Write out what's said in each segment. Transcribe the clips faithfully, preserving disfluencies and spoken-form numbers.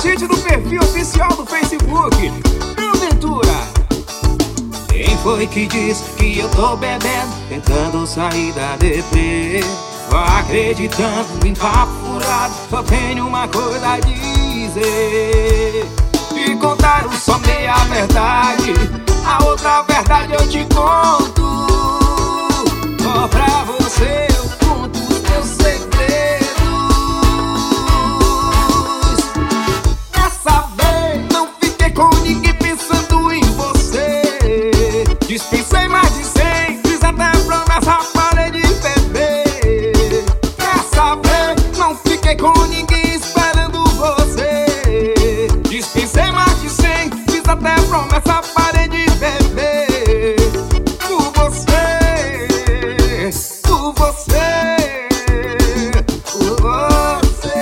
sítio do perfil oficial do Facebook, Bruno Ventura. Quem foi que disse que eu tô bebendo, tentando sair da deprê? Acreditando em papo furado, só tenho uma coisa a dizer. Te contaram só meia verdade, a outra verdade eu te conto. Só pra você eu conto os teus segredos. Dessa vez não fiquei com ninguém pensando em você. Dispensei mais de cem, fiz até promessa, parei de beber. Dessa vez não fiquei com ninguém esperando você. Dispensei mais de cem, fiz até promessa, parei de beber. Por você, por você, por você,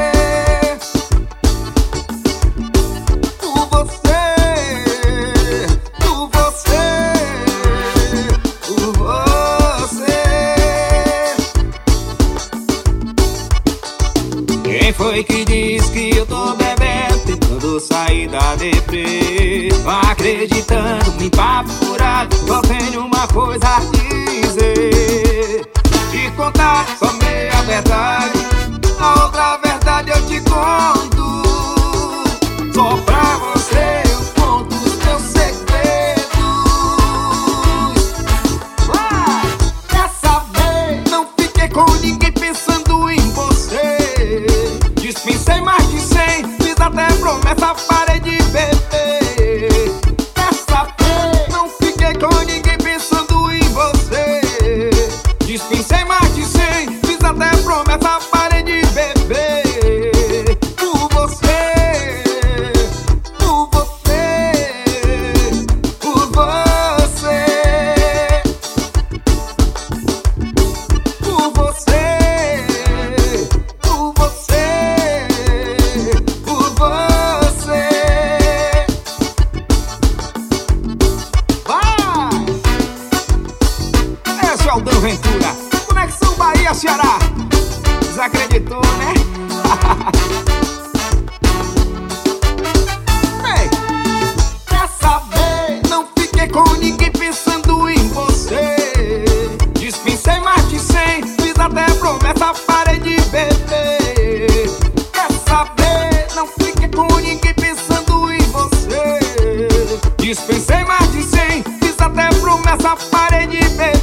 por você, por você, por você. Quem foi que disse que eu tô bebendo, tentando sair da deprê? Acreditando em papo furado, só tenho uma coisa a dizer. Te contar só meia verdade, a outra verdade eu te conto. Só pra você eu conto os teus segredos. Vai! Dessa vez não fiquei com ninguém pensando em você. Dispensei mais de cem, fiz até promessa, parei de beber. Dessa vez não fiquei com ninguém pensando em você. Dispensei mais de cem, fiz até promessa, parei de beber. Por você, por você, por você, por você, por você, por você. Vai! Esse é o Bruno Ventura, Conexão Bahia-Ceará. Desacreditou, né? Ei, dessa vez não fiquei com ninguém pensando em você. Dispensei mais de cem, fiz até promessa, parei de beber. Dessa vez não fiquei com ninguém pensando em você. Dispensei mais de cem, fiz até promessa, parei de beber.